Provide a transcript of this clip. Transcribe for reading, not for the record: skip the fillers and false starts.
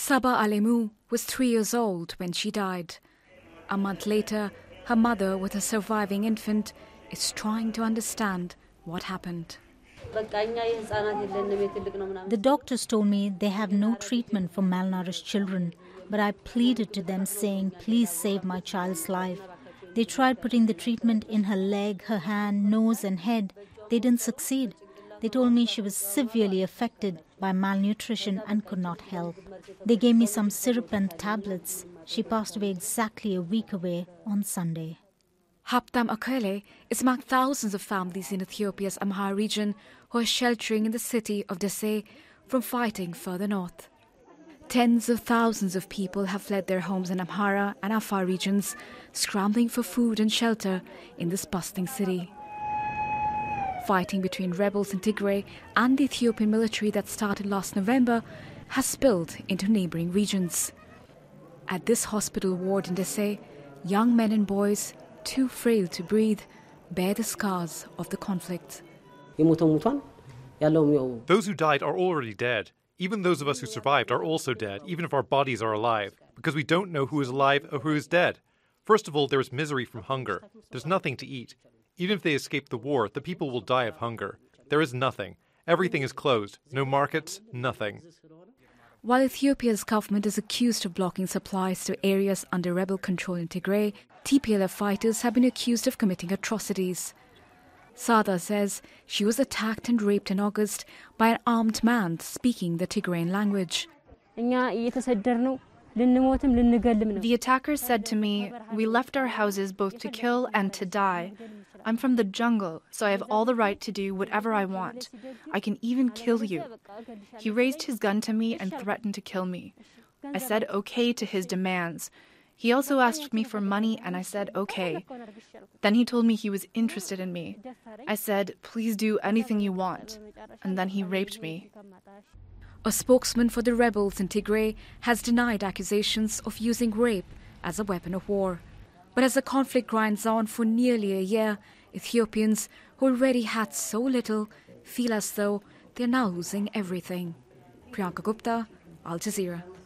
Saba Alemu was 3 years old when she died. A month later, her mother, with a surviving infant, is trying to understand what happened. The doctors told me they have no treatment for malnourished children, but I pleaded to them saying, please save my child's life. They tried putting the treatment in her leg, her hand, nose and head. They didn't succeed. They told me she was severely affected by malnutrition and could not help. They gave me some syrup and tablets. She passed away exactly a week away on Sunday. Haptam Akele is among thousands of families in Ethiopia's Amhara region who are sheltering in the city of Desse from fighting further north. Tens of thousands of people have fled their homes in Amhara and Afar regions, scrambling for food and shelter in this bustling city. Fighting between rebels in Tigray and the Ethiopian military that started last November has spilled into neighbouring regions. At this hospital ward in Desse, young men and boys, too frail to breathe, bear the scars of the conflict. Those who died are already dead. Even those of us who survived are also dead, even if our bodies are alive, because we don't know who is alive or who is dead. First of all, there is misery from hunger. There's nothing to eat. Even if they escape the war, the people will die of hunger. There is nothing. Everything is closed. No markets, nothing. While Ethiopia's government is accused of blocking supplies to areas under rebel control in Tigray, TPLF fighters have been accused of committing atrocities. Sada says she was attacked and raped in August by an armed man speaking the Tigrayan language. The attackers said to me, "We left our houses both to kill and to die. I'm from the jungle, so I have all the right to do whatever I want. I can even kill you." He raised his gun to me and threatened to kill me. I said okay to his demands. He also asked me for money and I said okay. Then he told me he was interested in me. I said, "Please do anything you want." And then he raped me. A spokesman for the rebels in Tigray has denied accusations of using rape as a weapon of war. But as the conflict grinds on for nearly a year, Ethiopians who already had so little feel as though they're now losing everything. Priyanka Gupta, Al Jazeera.